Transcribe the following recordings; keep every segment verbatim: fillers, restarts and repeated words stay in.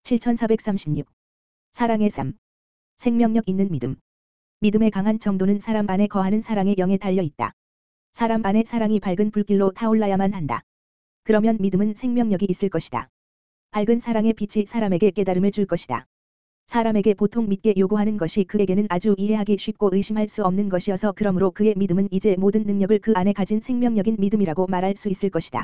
칠천사백삼십육. 사랑의 삶. 생명력 있는 믿음. 믿음의 강한 정도는 사람 안에 거하는 사랑의 영에 달려 있다. 사람 안에 사랑이 밝은 불길로 타올라야만 한다. 그러면 믿음은 생명력이 있을 것이다. 밝은 사랑의 빛이 사람에게 깨달음을 줄 것이다. 사람에게 보통 믿게 요구하는 것이 그에게는 아주 이해하기 쉽고 의심할 수 없는 것이어서 그러므로 그의 믿음은 이제 모든 능력을 그 안에 가진 생명력인 믿음이라고 말할 수 있을 것이다.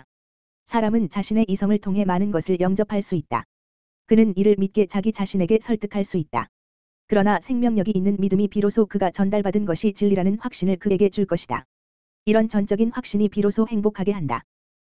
사람은 자신의 이성을 통해 많은 것을 영접할 수 있다. 그는 이를 믿게 자기 자신에게 설득할 수 있다. 그러나 생명력이 있는 믿음이 비로소 그가 전달받은 것이 진리라는 확신을 그에게 줄 것이다. 이런 전적인 확신이 비로소 행복하게 한다.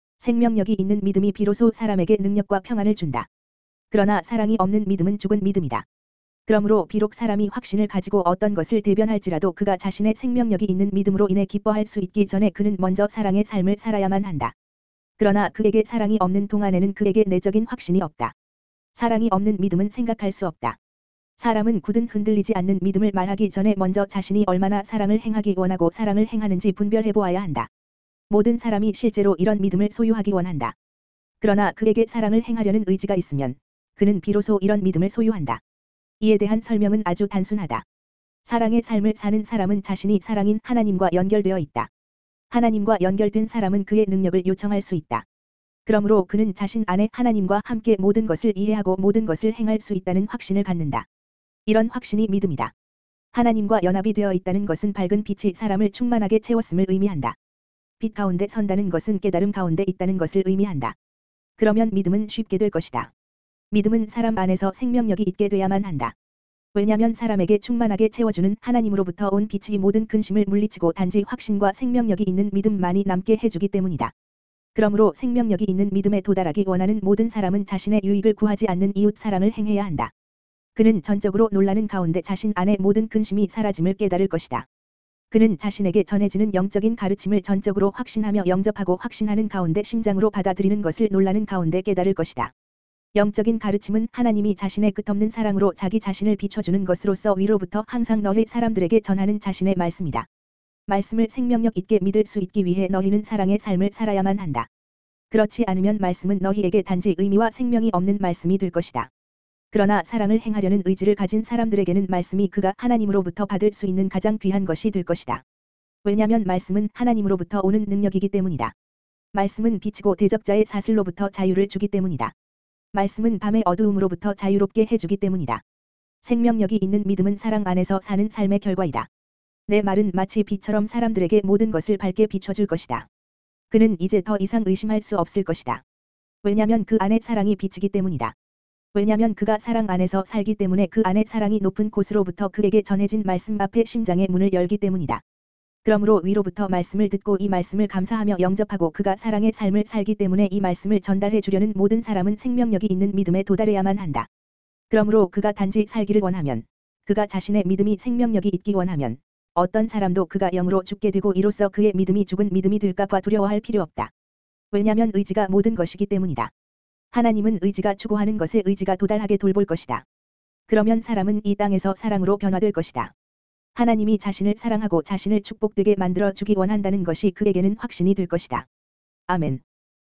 생명력이 있는 믿음이 비로소 사람에게 능력과 평안을 준다. 그러나 사랑이 없는 믿음은 죽은 믿음이다. 그러므로 비록 사람이 확신을 가지고 어떤 것을 대변할지라도 그가 자신의 생명력이 있는 믿음으로 인해 기뻐할 수 있기 전에 그는 먼저 사랑의 삶을 살아야만 한다. 그러나 그에게 사랑이 없는 동안에는 그에게 내적인 확신이 없다. 사랑이 없는 믿음은 생각할 수 없다. 사람은 굳은 흔들리지 않는 믿음을 말하기 전에 먼저 자신이 얼마나 사랑을 행하기 원하고 사랑을 행하는지 분별해 보아야 한다. 모든 사람이 실제로 이런 믿음을 소유하기 원한다. 그러나 그에게 사랑을 행하려는 의지가 있으면 그는 비로소 이런 믿음을 소유한다. 이에 대한 설명은 아주 단순하다. 사랑의 삶을 사는 사람은 자신이 사랑인 하나님과 연결되어 있다. 하나님과 연결된 사람은 그의 능력을 요청할 수 있다. 그러므로 그는 자신 안에 하나님과 함께 모든 것을 이해하고 모든 것을 행할 수 있다는 확신을 갖는다. 이런 확신이 믿음이다. 하나님과 연합이 되어 있다는 것은 밝은 빛이 사람을 충만하게 채웠음을 의미한다. 빛 가운데 선다는 것은 깨달음 가운데 있다는 것을 의미한다. 그러면 믿음은 쉽게 될 것이다. 믿음은 사람 안에서 생명력이 있게 돼야만 한다. 왜냐하면 사람에게 충만하게 채워주는 하나님으로부터 온 빛이 모든 근심을 물리치고 단지 확신과 생명력이 있는 믿음만이 남게 해주기 때문이다. 그러므로 생명력이 있는 믿음에 도달하기 원하는 모든 사람은 자신의 유익을 구하지 않는 이웃 사랑을 행해야 한다. 그는 전적으로 놀라는 가운데 자신 안의 모든 근심이 사라짐을 깨달을 것이다. 그는 자신에게 전해지는 영적인 가르침을 전적으로 확신하며 영접하고 확신하는 가운데 심장으로 받아들이는 것을 놀라는 가운데 깨달을 것이다. 영적인 가르침은 하나님이 자신의 끝없는 사랑으로 자기 자신을 비춰주는 것으로서 위로부터 항상 너희 사람들에게 전하는 자신의 말씀이다. 말씀을 생명력 있게 믿을 수 있기 위해 너희는 사랑의 삶을 살아야만 한다. 그렇지 않으면 말씀은 너희에게 단지 의미와 생명이 없는 말씀이 될 것이다. 그러나 사랑을 행하려는 의지를 가진 사람들에게는 말씀이 그가 하나님으로부터 받을 수 있는 가장 귀한 것이 될 것이다. 왜냐하면 말씀은 하나님으로부터 오는 능력이기 때문이다. 말씀은 빛이고 대적자의 사슬로부터 자유를 주기 때문이다. 말씀은 밤의 어두움으로부터 자유롭게 해주기 때문이다. 생명력이 있는 믿음은 사랑 안에서 사는 삶의 결과이다. 내 말은 마치 빛처럼 사람들에게 모든 것을 밝게 비춰줄 것이다. 그는 이제 더 이상 의심할 수 없을 것이다. 왜냐하면 그 안에 사랑이 비치기 때문이다. 왜냐하면 그가 사랑 안에서 살기 때문에 그 안에 사랑이 높은 곳으로부터 그에게 전해진 말씀 앞에 심장의 문을 열기 때문이다. 그러므로 위로부터 말씀을 듣고 이 말씀을 감사하며 영접하고 그가 사랑의 삶을 살기 때문에 이 말씀을 전달해 주려는 모든 사람은 생명력이 있는 믿음에 도달해야만 한다. 그러므로 그가 단지 살기를 원하면, 그가 자신의 믿음이 생명력이 있기 원하면, 어떤 사람도 그가 영으로 죽게 되고 이로써 그의 믿음이 죽은 믿음이 될까 봐 두려워할 필요 없다. 왜냐하면 의지가 모든 것이기 때문이다. 하나님은 의지가 추구하는 것에 의지가 도달하게 돌볼 것이다. 그러면 사람은 이 땅에서 사랑으로 변화될 것이다. 하나님이 자신을 사랑하고 자신을 축복되게 만들어 주기 원한다는 것이 그에게는 확신이 될 것이다. 아멘.